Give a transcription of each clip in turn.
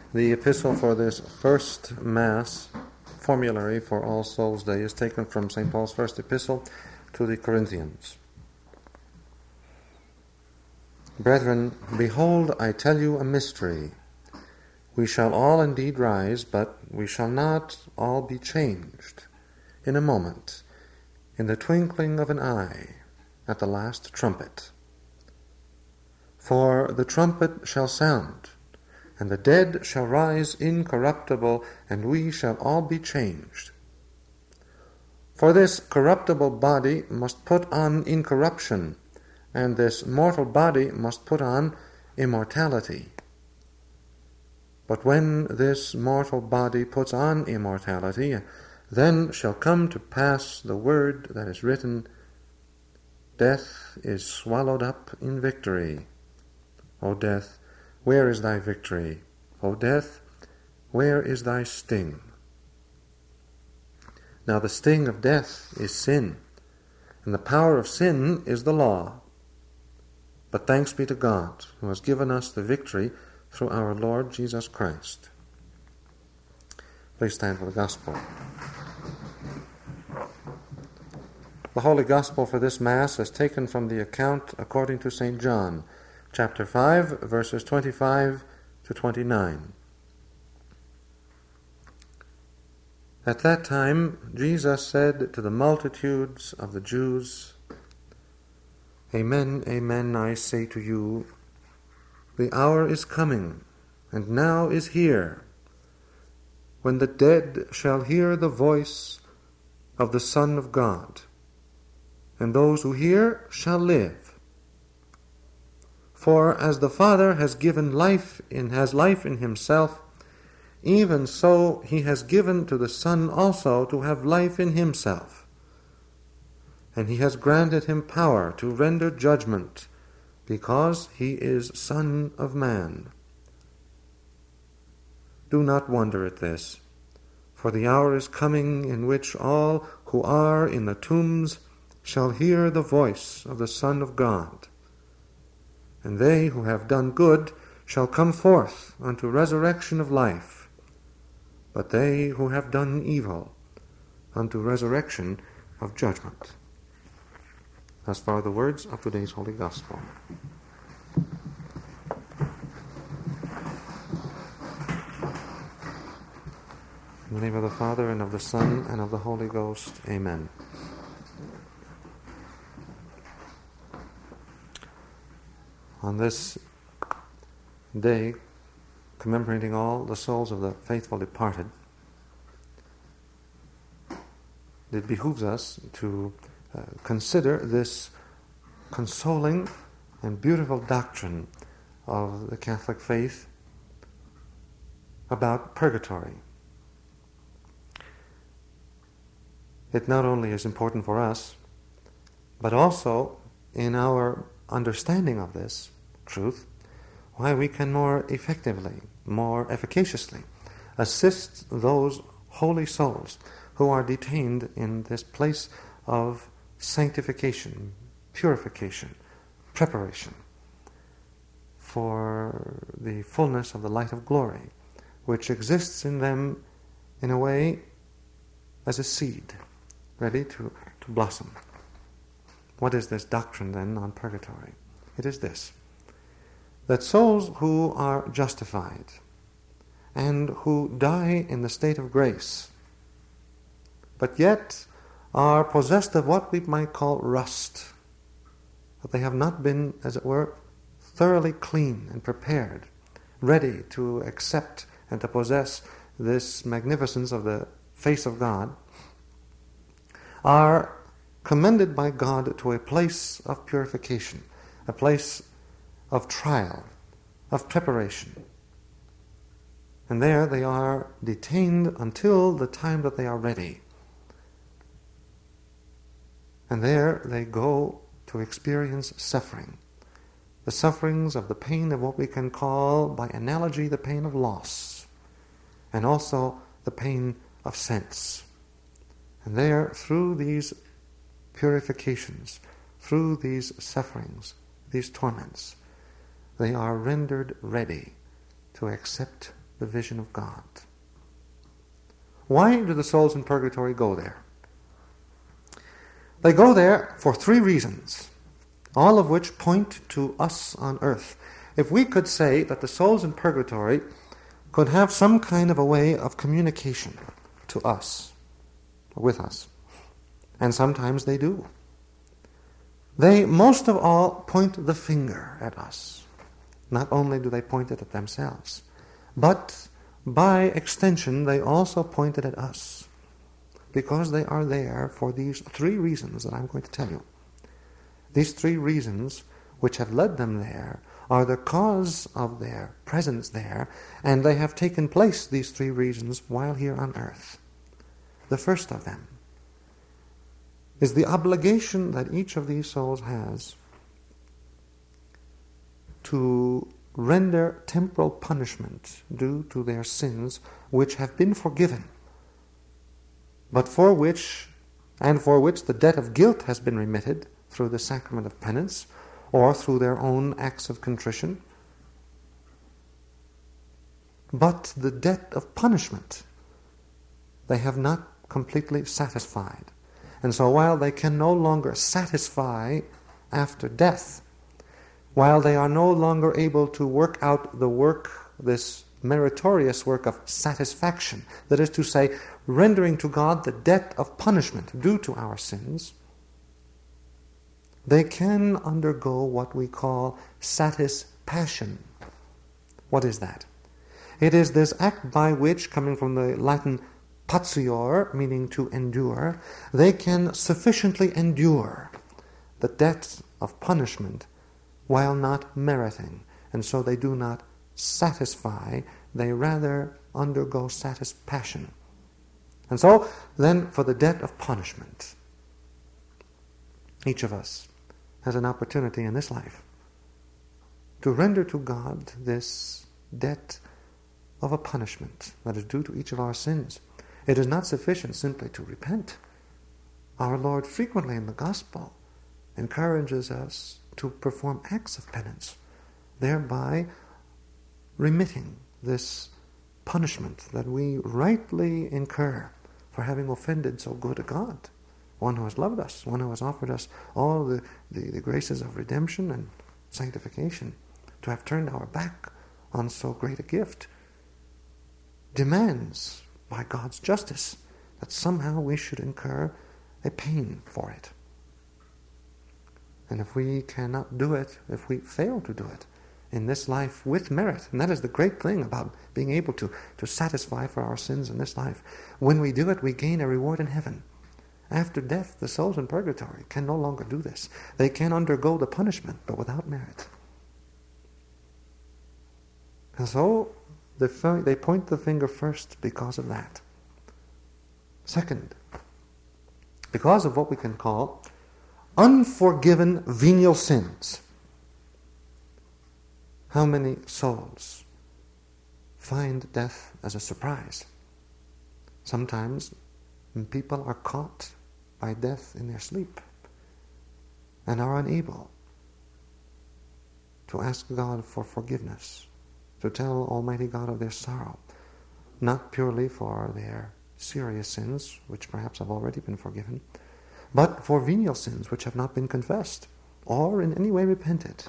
The epistle for this first Mass formulary for All Souls' Day is taken from St. Paul's first epistle to the Corinthians. Brethren, behold, I tell you a mystery. We shall all indeed rise, but we shall not all be changed in a moment, in the twinkling of an eye, at the last trumpet. For the trumpet shall sound, and the dead shall rise incorruptible, and we shall all be changed. For this corruptible body must put on incorruption, and this mortal body must put on immortality. But when this mortal body puts on immortality, then shall come to pass the word that is written, Death is swallowed up in victory. O death, where is thy victory? O death, where is thy sting? Now the sting of death is sin, and the power of sin is the law. But thanks be to God, who has given us the victory through our Lord Jesus Christ. Please stand for the Gospel. The Holy Gospel for this Mass is taken from the account according to St. John, chapter 5, verses 25 to 29. At that time, Jesus said to the multitudes of the Jews, Amen, amen, I say to you, the hour is coming, and now is here, when the dead shall hear the voice of the Son of God, and those who hear shall live. For as the Father has given life in himself, even so he has given to the Son also to have life in himself. And he has granted him power to render judgment, because he is Son of Man. Do not wonder at this, for the hour is coming in which all who are in the tombs shall hear the voice of the Son of God. And they who have done good shall come forth unto resurrection of life, but they who have done evil unto resurrection of judgment. Thus far the words of today's Holy Gospel. In the name of the Father, and of the Son, and of the Holy Ghost. Amen. On this day, commemorating all the souls of the faithful departed, it behooves us to consider this consoling and beautiful doctrine of the Catholic faith about purgatory. It not only is important for us, but also in our understanding of this truth, why we can more effectively, more efficaciously assist those holy souls who are detained in this place of sanctification, purification, preparation for the fullness of the light of glory, which exists in them in a way as a seed, ready to blossom. What is this doctrine then on purgatory? It is this, that souls who are justified and who die in the state of grace, but yet are possessed of what we might call rust, that they have not been, as it were, thoroughly clean and prepared, ready to accept and to possess this magnificence of the face of God, are commended by God to a place of purification, a place of trial, of preparation. And there they are detained until the time that they are ready. And there they go to experience suffering, the sufferings of the pain of what we can call, by analogy, the pain of loss, and also the pain of sense. And there, through these purifications, through these sufferings, these torments, they are rendered ready to accept the vision of God. Why do the souls in purgatory go there? They go there for 3 reasons, all of which point to us on earth. If we could say that the souls in purgatory could have some kind of a way of communication to us, with us, and sometimes they do, they most of all point the finger at us. Not only do they point it at themselves, but by extension they also point it at us, because they are there for these 3 reasons that I'm going to tell you. These 3 reasons which have led them there are the cause of their presence there, and they have taken place, these 3 reasons, while here on earth. The first of them is the obligation that each of these souls has to render temporal punishment due to their sins which have been forgiven, but for which the debt of guilt has been remitted through the sacrament of penance or through their own acts of contrition. But the debt of punishment they have not completely satisfied. And so while they can no longer satisfy after death, while they are no longer able to work out the work, this meritorious work of satisfaction, that is to say, rendering to God the debt of punishment due to our sins, they can undergo what we call satispasion. What is that? It is this act by which, coming from the Latin patior, meaning to endure, they can sufficiently endure the debt of punishment while not meriting. And so they do not satisfy, they rather undergo satispasion. And so, then, for the debt of punishment, each of us has an opportunity in this life to render to God this debt of a punishment that is due to each of our sins. It is not sufficient simply to repent. Our Lord frequently in the Gospel encourages us to perform acts of penance, thereby remitting this punishment that we rightly incur for having offended so good a God, one who has loved us, one who has offered us all the graces of redemption and sanctification. To have turned our back on so great a gift demands, by God's justice, that somehow we should incur a pain for it. And if we cannot do it, if we fail to do it in this life with merit, and that is the great thing about being able to satisfy for our sins in this life, when we do it, we gain a reward in heaven. After death, the souls in purgatory can no longer do this. They can undergo the punishment, but without merit. And so, they point the finger first because of that. Second, because of what we can call unforgiven venial sins. How many souls find death as a surprise? Sometimes people are caught by death in their sleep and are unable to ask God for forgiveness, to tell Almighty God of their sorrow, not purely for their serious sins, which perhaps have already been forgiven, but for venial sins which have not been confessed or in any way repented.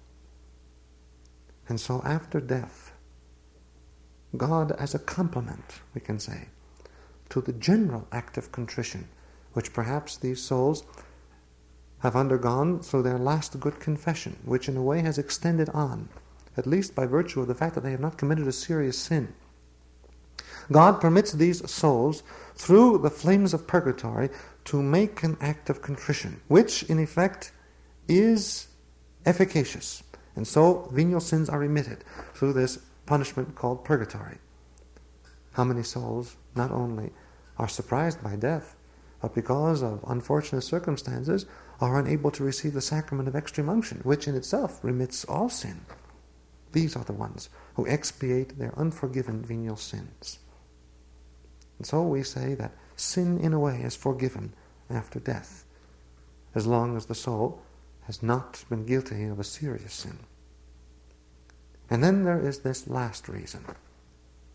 And so after death, God, as a complement, we can say, to the general act of contrition, which perhaps these souls have undergone through their last good confession, which in a way has extended on, at least by virtue of the fact that they have not committed a serious sin. God permits these souls, through the flames of purgatory, to make an act of contrition, which in effect is efficacious. And so venial sins are remitted through this punishment called purgatory. How many souls not only are surprised by death, but because of unfortunate circumstances are unable to receive the sacrament of extreme unction, which in itself remits all sin. These are the ones who expiate their unforgiven venial sins. And so we say that sin in a way is forgiven after death, as long as the soul has not been guilty of a serious sin. And then there is this last reason,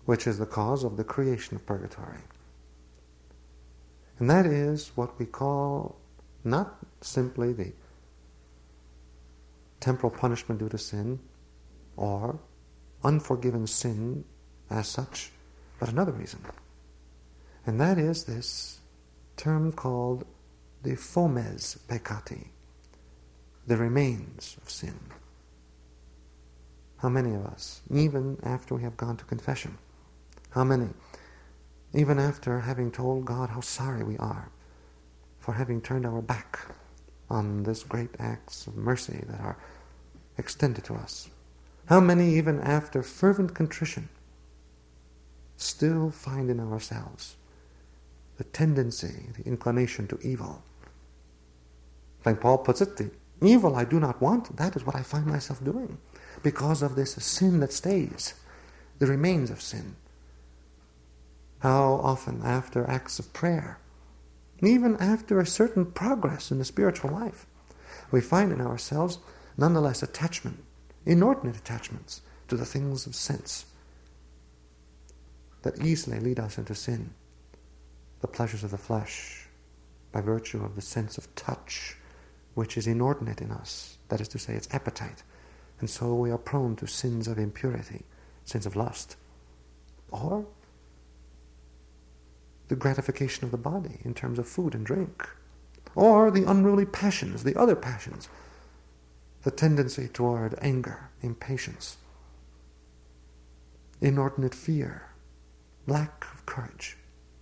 which is the cause of the creation of purgatory. And that is what we call not simply the temporal punishment due to sin or unforgiven sin as such, but another reason. And that is this term called the fomes peccati, the remains of sin. How many of us, even after we have gone to confession, how many, even after having told God how sorry we are for having turned our back on this great acts of mercy that are extended to us, how many, even after fervent contrition, still find in ourselves the tendency, the inclination to evil? St. Paul puts it, the evil I do not want, that is what I find myself doing because of this sin that stays, the remains of sin. How often after acts of prayer, even after a certain progress in the spiritual life, we find in ourselves nonetheless attachment, inordinate attachments to the things of sense that easily lead us into sin. The pleasures of the flesh, by virtue of the sense of touch, which is inordinate in us, that is to say, its appetite. And so we are prone to sins of impurity, sins of lust. Or the gratification of the body in terms of food and drink. Or the unruly passions, the other passions, the tendency toward anger, impatience, inordinate fear, lack of courage,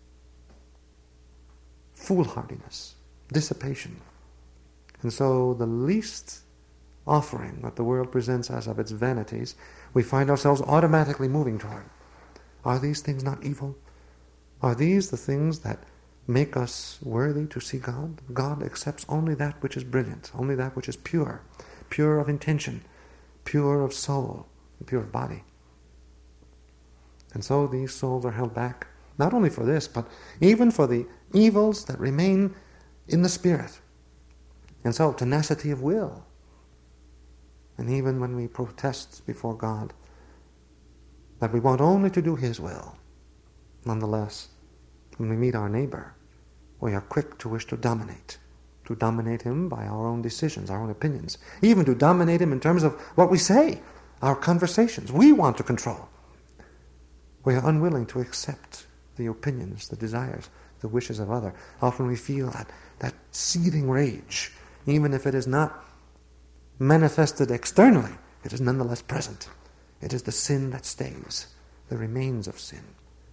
foolhardiness, dissipation. And so the least offering that the world presents us of its vanities, we find ourselves automatically moving toward. Are these things not evil? Are these the things that make us worthy to see God? God accepts only that which is brilliant, only that which is pure, pure of intention, pure of soul, pure of body. And so these souls are held back, not only for this, but even for the evils that remain in the spirit. And so tenacity of will. And even when we protest before God that we want only to do His will, nonetheless, when we meet our neighbor, we are quick to wish to dominate him by our own decisions, our own opinions, even to dominate him in terms of what we say, our conversations. We want to control. We are unwilling to accept the opinions, the desires, the wishes of others. Often we feel that seething rage, even if it is not manifested externally, it is nonetheless present. It is the sin that stays, the remains of sin.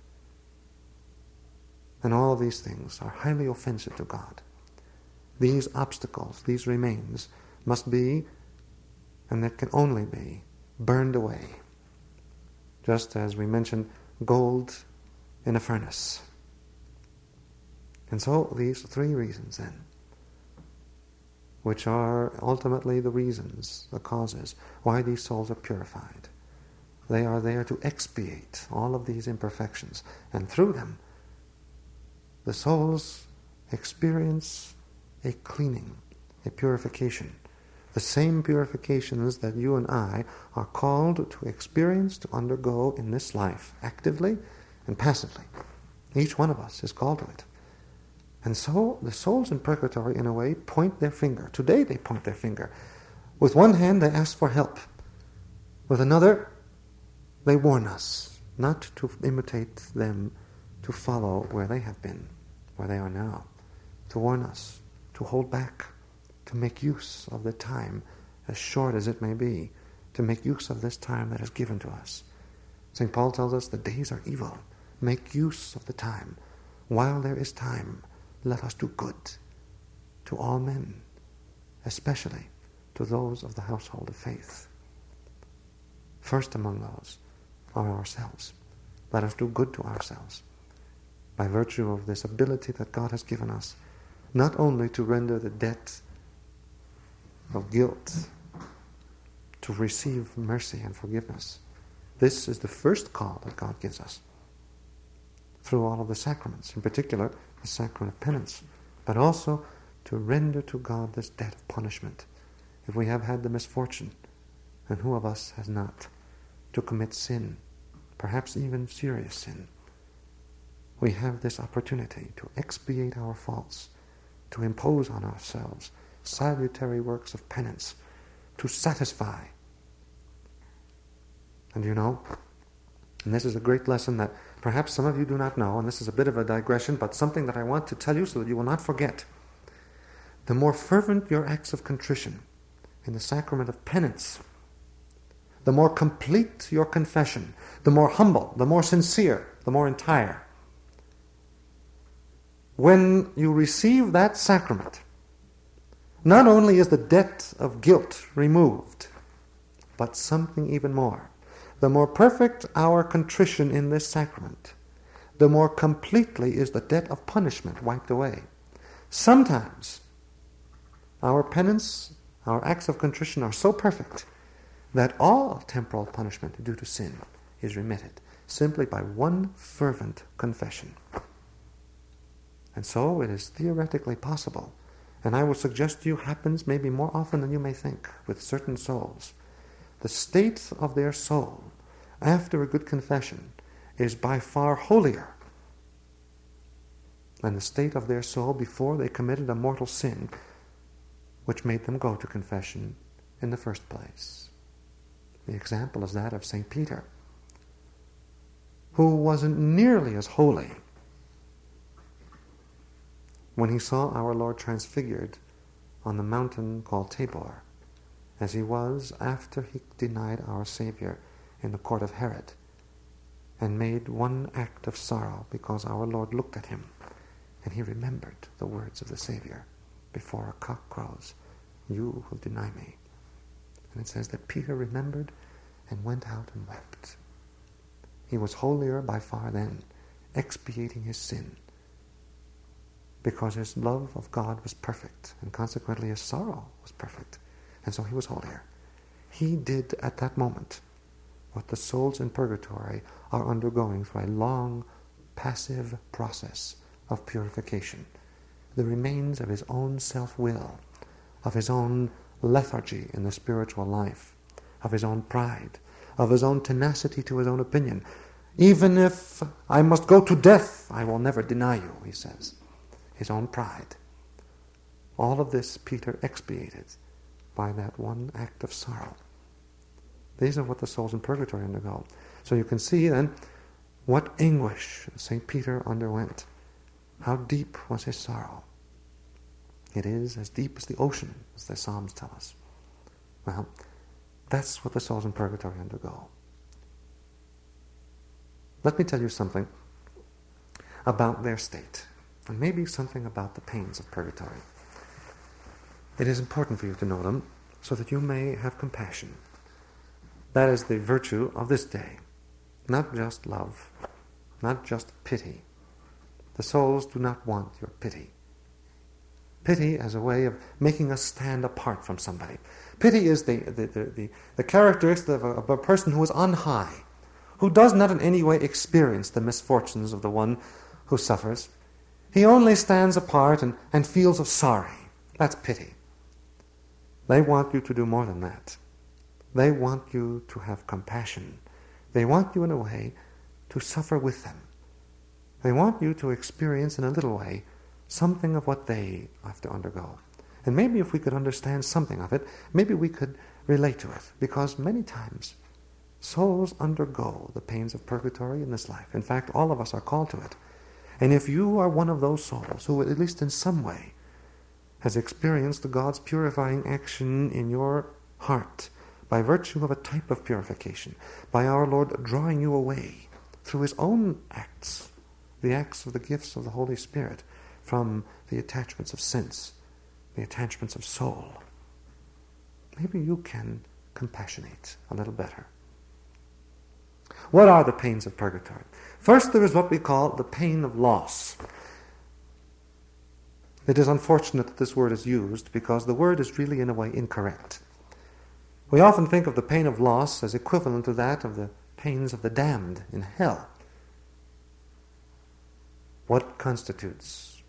And all of these things are highly offensive to God. These obstacles, these remains, must be, and that can only be, burned away. Just as we mentioned, gold in a furnace. And so these three reasons then, which are ultimately the reasons, the causes, why these souls are purified. They are there to expiate all of these imperfections, and through them, the souls experience a cleaning, a purification. The same purifications that you and I are called to experience, to undergo in this life, actively and passively. Each one of us is called to it. And so the souls in purgatory, in a way, point their finger. Today they point their finger. With one hand they ask for help. With another, they warn us not to imitate them, to follow where they have been, where they are now. To warn us, to hold back, to make use of the time, as short as it may be, to make use of this time that is given to us. St. Paul tells us the days are evil. Make use of the time. While there is time, let us do good to all men, especially to those of the household of faith. First among those are ourselves. Let us do good to ourselves by virtue of this ability that God has given us, not only to render the debt of guilt, to receive mercy and forgiveness. This is the first call that God gives us through all of the sacraments, in particular the sacrament of penance, but also to render to God this debt of punishment. If we have had the misfortune, and who of us has not, to commit sin, perhaps even serious sin, we have this opportunity to expiate our faults, to impose on ourselves salutary works of penance, to satisfy. And you know, and this is a great lesson that perhaps some of you do not know, and this is a bit of a digression, but something that I want to tell you so that you will not forget. The more fervent your acts of contrition in the sacrament of penance, the more complete your confession, the more humble, the more sincere, the more entire. When you receive that sacrament, not only is the debt of guilt removed, but something even more. The more perfect our contrition in this sacrament, the more completely is the debt of punishment wiped away. Sometimes our penance, our acts of contrition are so perfect that all temporal punishment due to sin is remitted simply by one fervent confession. And so it is theoretically possible, and I will suggest to you happens maybe more often than you may think with certain souls. The state of their soul after a good confession is by far holier than the state of their soul before they committed a mortal sin which made them go to confession in the first place. The example is that of St. Peter, who wasn't nearly as holy when he saw our Lord transfigured on the mountain called Tabor, as he was after he denied our Savior in the court of Herod and made one act of sorrow because our Lord looked at him and he remembered the words of the Savior, "Before a cock crows, you will deny me." And it says that Peter remembered and went out and wept. He was holier by far then, expiating his sin, because his love of God was perfect, and consequently his sorrow was perfect, and so he was holier. He did at that moment what the souls in purgatory are undergoing through a long, passive process of purification. The remains of his own self-will, of his own lethargy in the spiritual life, of his own pride, of his own tenacity to his own opinion. "Even if I must go to death, I will never deny you," he says. His own pride. All of this Peter expiated by that one act of sorrow. These are what the souls in purgatory undergo. So you can see then what anguish St. Peter underwent. How deep was his sorrow. It is as deep as the ocean, as the Psalms tell us. Well, that's what the souls in purgatory undergo. Let me tell you something about their state, and maybe something about the pains of purgatory. It is important for you to know them so that you may have compassion. That is the virtue of this day. Not just love, not just pity. The souls do not want your pity. Pity as a way of making us stand apart from somebody. Pity is the characteristic of a person who is on high, who does not in any way experience the misfortunes of the one who suffers. He only stands apart and feels sorry. That's pity. They want you to do more than that. They want you to have compassion. They want you in a way to suffer with them. They want you to experience in a little way something of what they have to undergo. And maybe if we could understand something of it, maybe we could relate to it. Because many times souls undergo the pains of purgatory in this life. In fact, all of us are called to it. And if you are one of those souls who, at least in some way, has experienced God's purifying action in your heart by virtue of a type of purification, by our Lord drawing you away through his own acts, the acts of the gifts of the Holy Spirit, from the attachments of sense, the attachments of soul, maybe you can compassionate a little better. What are the pains of purgatory? First, there is what we call the pain of loss. It is unfortunate that this word is used because the word is really in a way incorrect. We often think of the pain of loss as equivalent to that of the pains of the damned in hell. What constitutes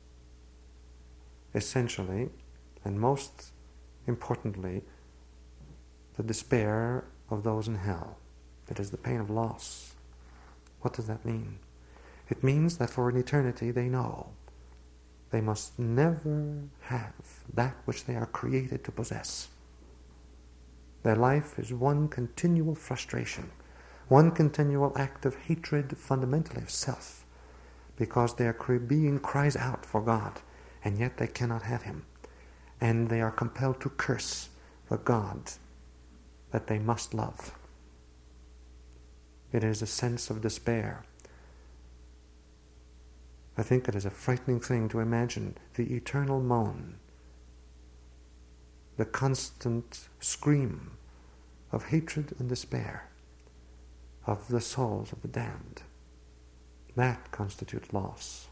essentially and most importantly the despair of those in hell? It is the pain of loss. What does that mean? It means that for an eternity they know they must never have that which they are created to possess. Their life is one continual frustration, one continual act of hatred, fundamentally of self, because their being cries out for God, and yet they cannot have Him. And they are compelled to curse the God that they must love. It is a sense of despair. I think it is a frightening thing to imagine the eternal moan, the constant scream of hatred and despair of the souls of the damned. That constitutes loss.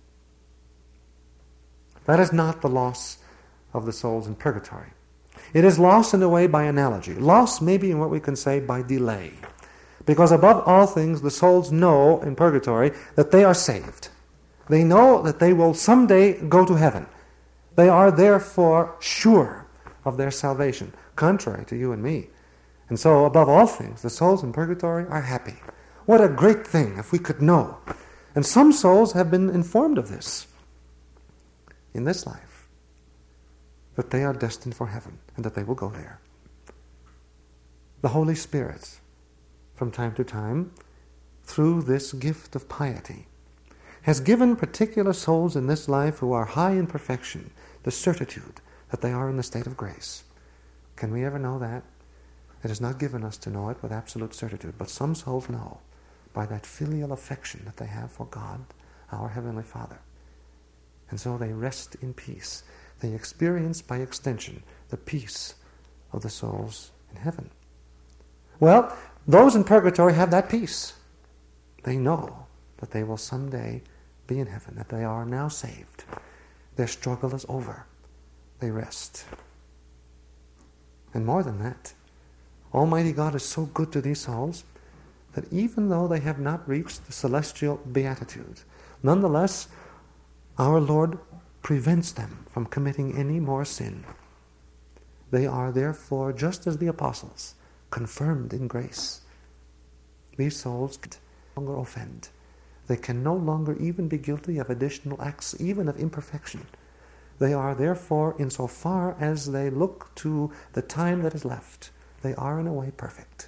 That is not the loss of the souls in purgatory. It is loss in a way by analogy. Loss maybe in what we can say by delay. Because above all things, the souls know in purgatory that they are saved. They know that they will someday go to heaven. They are therefore sure of their salvation, contrary to you and me. And so, above all things, the souls in purgatory are happy. What a great thing if we could know. And some souls have been informed of this in this life, that they are destined for heaven and that they will go there. The Holy Spirit, from time to time, through this gift of piety, has given particular souls in this life who are high in perfection the certitude that they are in the state of grace. Can we ever know that? It is not given us to know it with absolute certitude, but some souls know by that filial affection that they have for God, our Heavenly Father. And so they rest in peace. They experience, by extension, the peace of the souls in heaven. Well, those in purgatory have that peace. They know that they will someday be in heaven, that they are now saved. Their struggle is over. They rest. And more than that, Almighty God is so good to these souls that even though they have not reached the celestial beatitude, nonetheless, our Lord prevents them from committing any more sin. They are therefore, just as the apostles, confirmed in grace. These souls can no longer offend. They can no longer even be guilty of additional acts, even of imperfection. They are therefore, insofar as they look to the time that is left, they are in a way perfect.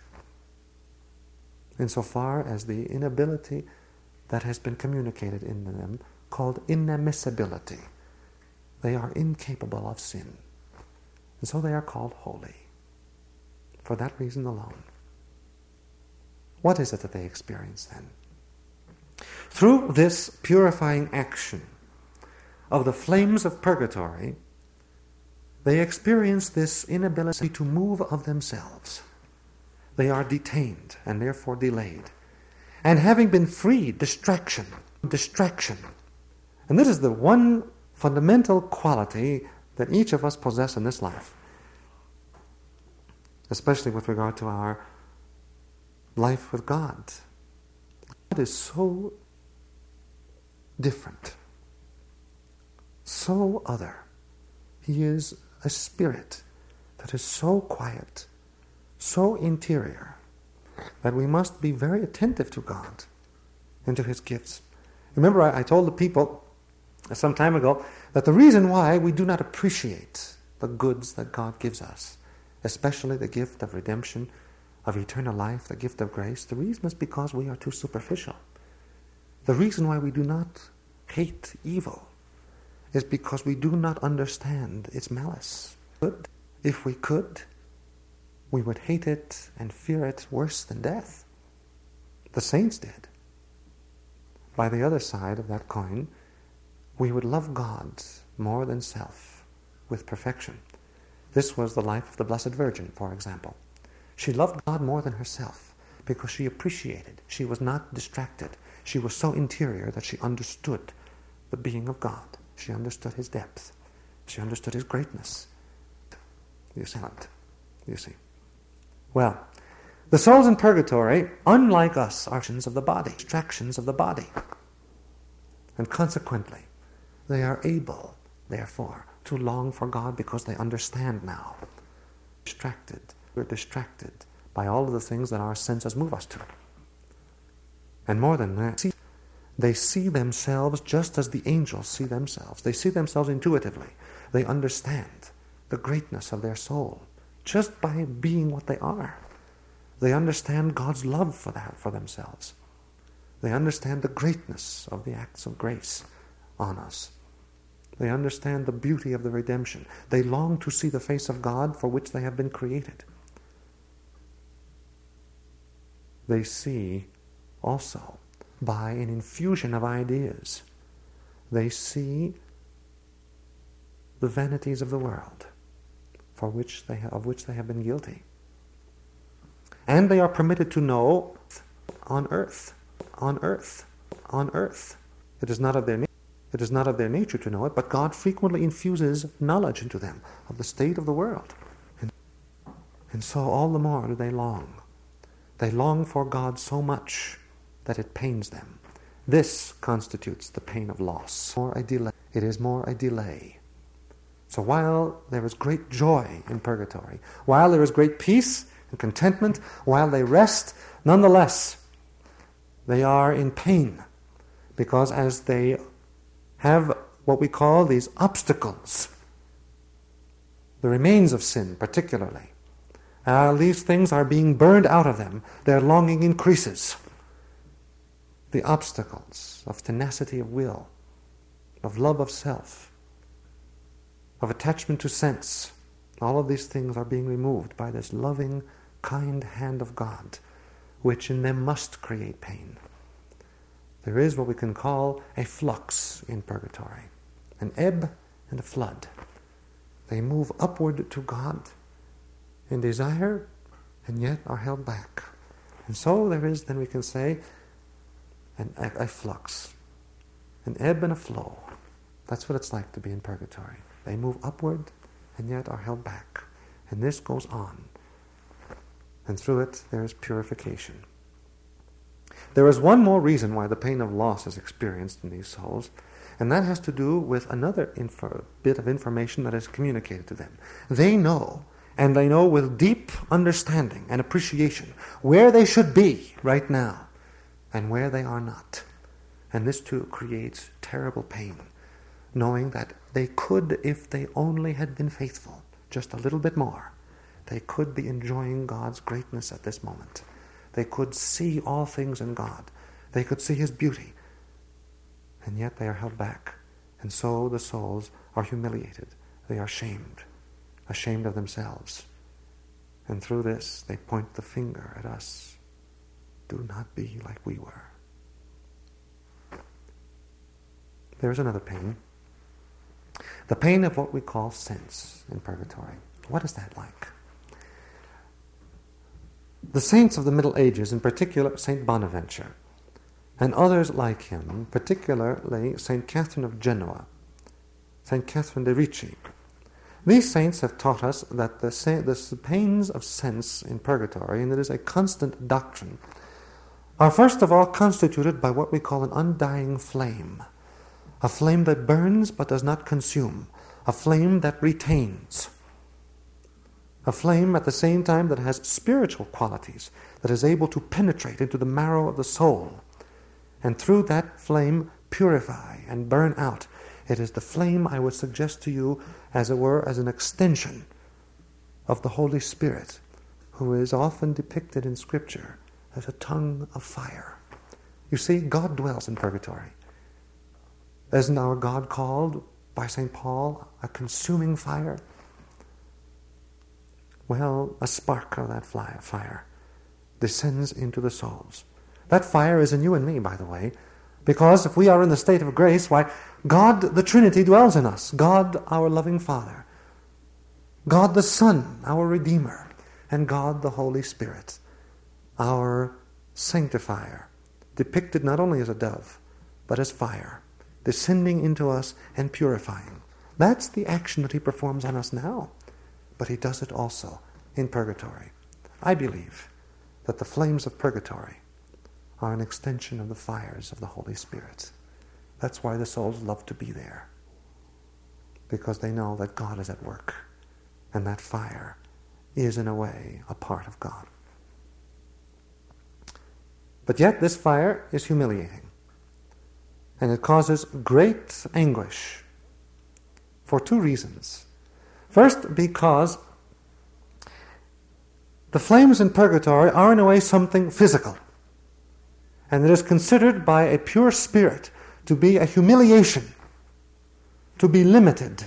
Insofar as the inability that has been communicated in them, called inamissibility, they are incapable of sin. And so they are called holy. For that reason alone. What is it that they experience then? Through this purifying action of the flames of purgatory, they experience this inability to move of themselves. They are detained and therefore delayed. And having been freed, distraction. And this is the one fundamental quality that each of us possess in this life, especially with regard to our life with God. God is so different, so other. He is a spirit that is so quiet, so interior, that we must be very attentive to God and to His gifts. Remember, I told the people some time ago that the reason why we do not appreciate the goods that God gives us, especially the gift of redemption, of eternal life, the gift of grace, the reason is because we are too superficial. The reason why we do not hate evil is because we do not understand its malice. But if we could, we would hate it and fear it worse than death. The saints did. By the other side of that coin, we would love God more than self with perfection. This was the life of the Blessed Virgin, for example. She loved God more than herself because she appreciated. She was not distracted. She was so interior that she understood the being of God. She understood His depth. She understood His greatness. You see. Well, the souls in purgatory, unlike us, are distractions of the body. And consequently, they are able, therefore, to long for God because they understand now. We're distracted by all of the things that our senses move us to. And more than that, they see themselves just as the angels see themselves. They see themselves intuitively. They understand the greatness of their soul just by being what they are. They understand God's love for themselves. They understand the greatness of the acts of grace on us. They understand the beauty of the redemption. They long to see the face of God for which they have been created. They see also by an infusion of ideas. They see the vanities of the world of which they have been guilty. And they are permitted to know on earth. It is not of their nature to know it, but God frequently infuses knowledge into them of the state of the world. And so all the more do they long. They long for God so much that it pains them. This constitutes the pain of loss. It is more a delay. So while there is great joy in purgatory, while there is great peace and contentment, while they rest, nonetheless, they are in pain, because as they have what we call these obstacles, the remains of sin particularly, these things are being burned out of them. Their longing increases. The obstacles of tenacity of will, of love of self, of attachment to sense, all of these things are being removed by this loving, kind hand of God, which in them must create pain. There is what we can call a flux in purgatory, an ebb and a flood. They move upward to God in desire and yet are held back. And so there is, then we can say, a flux, an ebb and a flow. That's what it's like to be in purgatory. They move upward and yet are held back. And this goes on. And through it there is purification. There is one more reason why the pain of loss is experienced in these souls, and that has to do with another bit of information that is communicated to them. They know, and they know with deep understanding and appreciation, where they should be right now and where they are not. And this too creates terrible pain, knowing that they could, if they only had been faithful, just a little bit more, they could be enjoying God's greatness at this moment. They could see all things in God. They could see His beauty. And yet they are held back. And so the souls are humiliated. They are shamed of themselves. And through this they point the finger at us. Do not be like we were. There is another pain. The pain of what we call sense in purgatory. What is that like? The saints of the Middle Ages, in particular Saint Bonaventure, and others like him, particularly Saint Catherine of Genoa, Saint Catherine de' Ricci, these saints have taught us that the pains of sense in purgatory, and it is a constant doctrine, are first of all constituted by what we call an undying flame, a flame that burns but does not consume, a flame that retains, a flame at the same time that has spiritual qualities, that is able to penetrate into the marrow of the soul, and through that flame purify and burn out. It is the flame, I would suggest to you, as it were, as an extension of the Holy Spirit, who is often depicted in Scripture as a tongue of fire. You see, God dwells in purgatory. Isn't our God called by St. Paul a consuming fire? Well, a spark of that fire descends into the souls. That fire is in you and me, by the way, because if we are in the state of grace, why, God the Trinity dwells in us. God, our loving Father. God the Son, our Redeemer. And God the Holy Spirit, our Sanctifier, depicted not only as a dove, but as fire, descending into us and purifying. That's the action that He performs on us now. But He does it also in purgatory. I believe that the flames of purgatory are an extension of the fires of the Holy Spirit. That's why the souls love to be there, because they know that God is at work, and that fire is in a way a part of God. But yet this fire is humiliating. And it causes great anguish for two reasons. First, because the flames in purgatory are in a way something physical. And it is considered by a pure spirit to be a humiliation, to be limited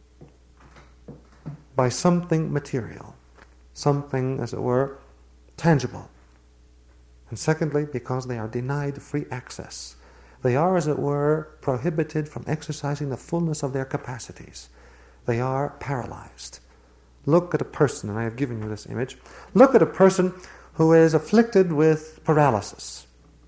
by something material, something, as it were, tangible. And secondly, because they are denied free access. They are, as it were, prohibited from exercising the fullness of their capacities. They are paralyzed. Look at a person, and I have given you this image. Look at a person who is afflicted with paralysis.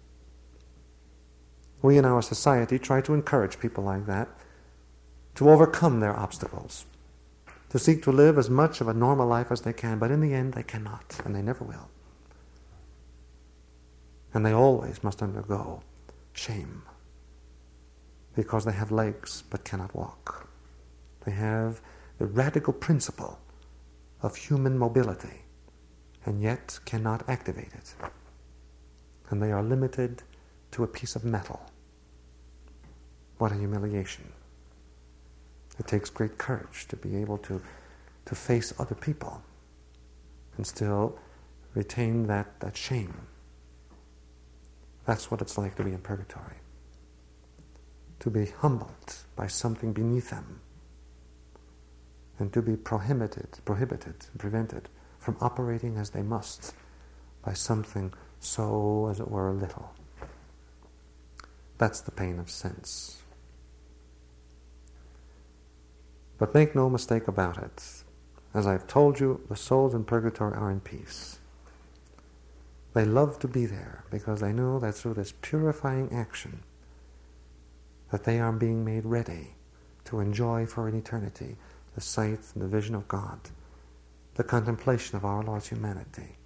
We in our society try to encourage people like that to overcome their obstacles, to seek to live as much of a normal life as they can, but in the end they cannot, and they never will. And they always must undergo shame, because they have legs but cannot walk. They have the radical principle of human mobility, and yet cannot activate it. And they are limited to a piece of metal. What a humiliation. It takes great courage to be able to face other people and still retain that shame. That's what it's like to be in purgatory. To be humbled by something beneath them, and to be prevented from operating as they must by something so, as it were, little. That's the pain of sense. But make no mistake about it. As I've told you, the souls in purgatory are in peace. They love to be there because they know that through this purifying action that they are being made ready to enjoy for an eternity the sight and the vision of God, the contemplation of our Lord's humanity,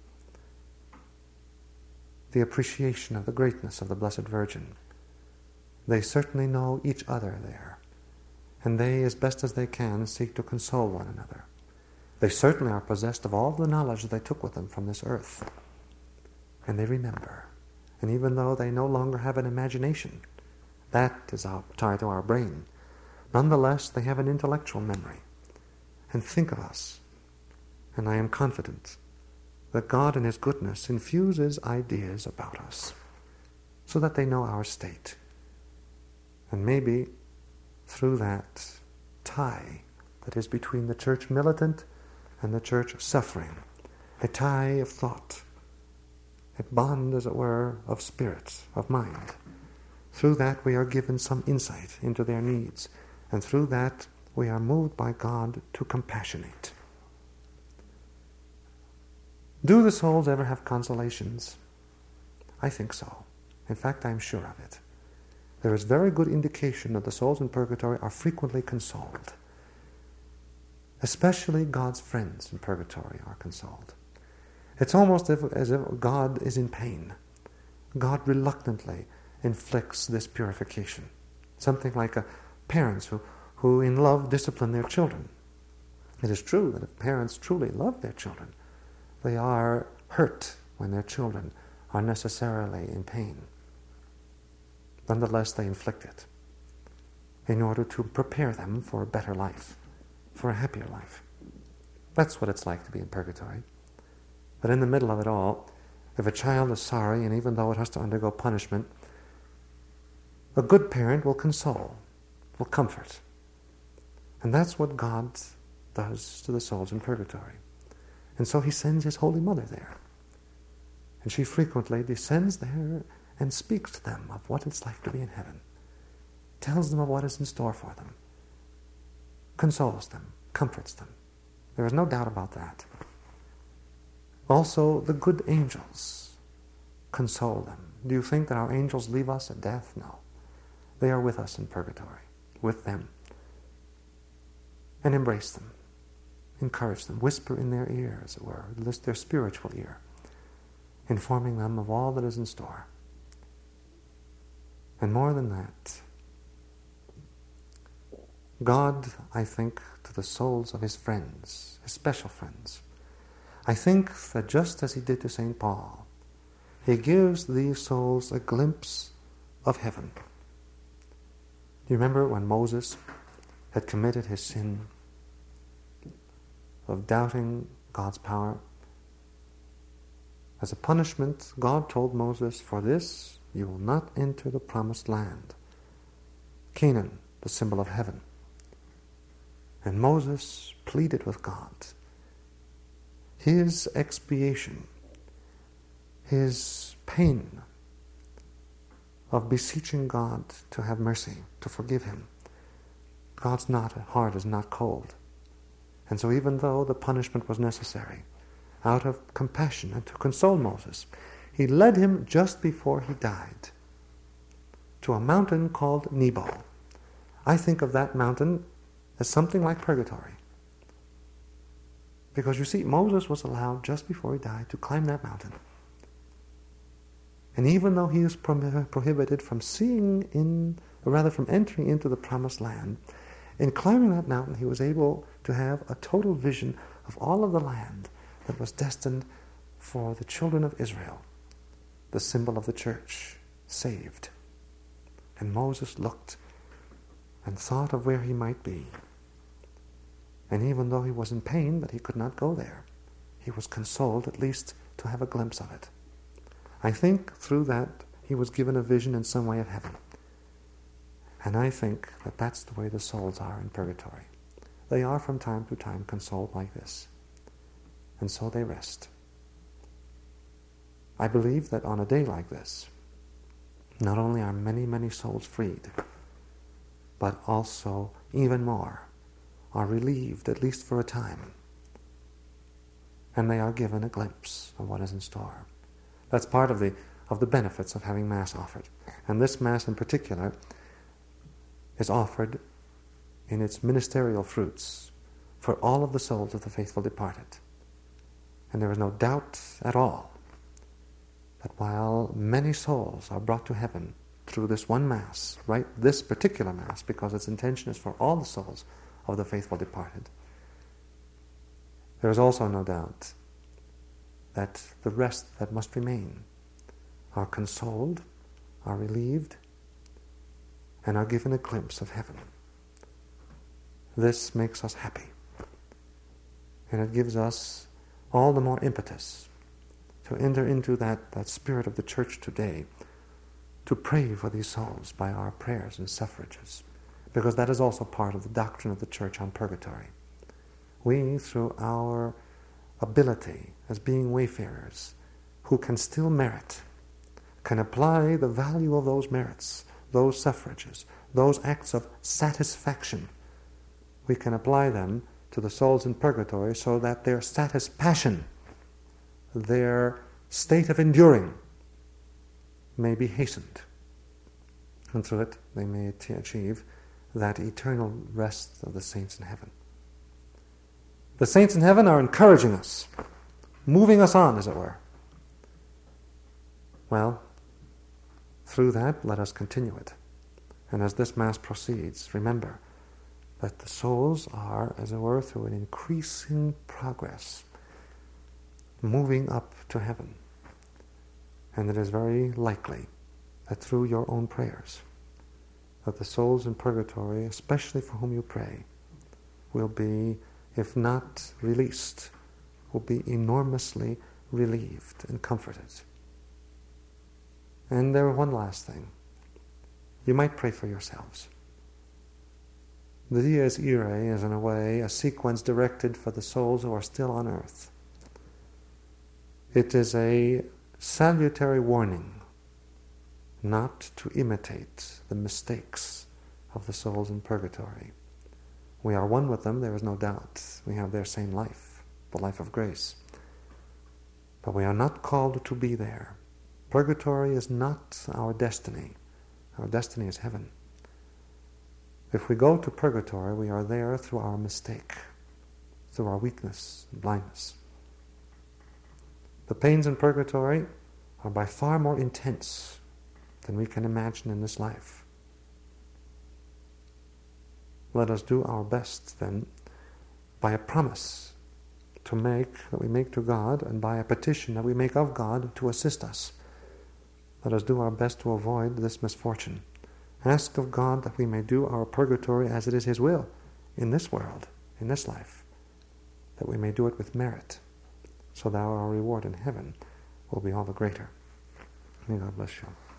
the appreciation of the greatness of the Blessed Virgin. They certainly know each other there, and they, as best as they can, seek to console one another. They certainly are possessed of all the knowledge that they took with them from this earth, and they remember. And even though they no longer have an imagination, that is tied to our brain, nonetheless they have an intellectual memory and think of us. And I am confident that God in His goodness infuses ideas about us so that they know our state. And maybe through that tie that is between the church militant and the church suffering, a tie of thought, a bond, as it were, of spirit, of mind. Through that we are given some insight into their needs, and through that we are moved by God to compassionate. Do the souls ever have consolations? I think so. In fact, I'm sure of it. There is very good indication that the souls in purgatory are frequently consoled. Especially God's friends in purgatory are consoled. It's almost as if God is in pain. God reluctantly inflicts this purification. Something like parents who in love discipline their children. It is true that if parents truly love their children, they are hurt when their children are necessarily in pain. Nonetheless, they inflict it in order to prepare them for a better life, for a happier life. That's what it's like to be in purgatory. But in the middle of it all, if a child is sorry, and even though it has to undergo punishment, a good parent will console, will comfort. And that's what God does to the souls in purgatory. And so He sends His Holy Mother there. And she frequently descends there and speaks to them of what it's like to be in heaven, tells them of what is in store for them, consoles them, comforts them. There is no doubt about that. Also, the good angels console them. Do you think that our angels leave us at death? No. They are with us in purgatory, with them, and embrace them, encourage them, whisper in their ear, as it were, their spiritual ear, informing them of all that is in store. And more than that, God, I think, to the souls of His friends, His special friends, I think that just as He did to St. Paul, He gives these souls a glimpse of heaven. Do you remember when Moses had committed his sin of doubting God's power? As a punishment, God told Moses, "For this you will not enter the promised land." Canaan, the symbol of heaven. And Moses pleaded with God. His expiation, his pain of beseeching God to have mercy, to forgive him. God's heart is not cold. And so even though the punishment was necessary, out of compassion and to console Moses, he led him just before he died to a mountain called Nebo. I think of that mountain as something like purgatory. Because you see, Moses was allowed just before he died to climb that mountain. And even though he was prohibited from from entering into the promised land, in climbing that mountain he was able to have a total vision of all of the land that was destined for the children of Israel, the symbol of the church, saved. And Moses looked and thought of where he might be. And even though he was in pain that he could not go there, he was consoled at least to have a glimpse of it. I think through that he was given a vision in some way of heaven. And I think that that's the way the souls are in purgatory. They are from time to time consoled like this. And so they rest. I believe that on a day like this, not only are many, many souls freed, but also even more are relieved, at least for a time. And they are given a glimpse of what is in store. That's part of the benefits of having Mass offered. And this Mass in particular is offered in its ministerial fruits for all of the souls of the faithful departed. And there is no doubt at all that while many souls are brought to heaven through this one Mass, right, this particular Mass, because its intention is for all the souls of the faithful departed, there is also no doubt that the rest that must remain are consoled, are relieved, and are given a glimpse of heaven. This makes us happy. And it gives us all the more impetus to enter into that spirit of the Church today, to pray for these souls by our prayers and suffrages, because that is also part of the doctrine of the Church on purgatory. We, through our ability as being wayfarers, who can still merit, can apply the value of those merits, those suffrages, those acts of satisfaction. We can apply them to the souls in purgatory so that their satisfaction, their state of enduring, may be hastened. And through it they may achieve that eternal rest of the saints in heaven. The saints in heaven are encouraging us, moving us on, as it were. Well, through that, let us continue it. And as this Mass proceeds, remember that the souls are, as it were, through an increasing progress, moving up to heaven. And it is very likely that through your own prayers, that the souls in purgatory, especially for whom you pray, will be, if not released, will be enormously relieved and comforted. And there one last thing. You might pray for yourselves. The Dies Irae is in a way a sequence directed for the souls who are still on earth. It is a salutary warning not to imitate the mistakes of the souls in purgatory. We are one with them, there is no doubt. We have their same life, the life of grace. But we are not called to be there. Purgatory is not our destiny. Our destiny is heaven. If we go to purgatory, we are there through our mistake, through our weakness and blindness. The pains in purgatory are by far more intense than we can imagine in this life. Let us do our best then, by a promise that we make to God, and by a petition that we make of God to assist us, Let us do our best to avoid this misfortune. Ask of God that we may do our purgatory as it is His will, in this world, in this life, that we may do it with merit, so that our reward in heaven will be all the greater. May God bless you.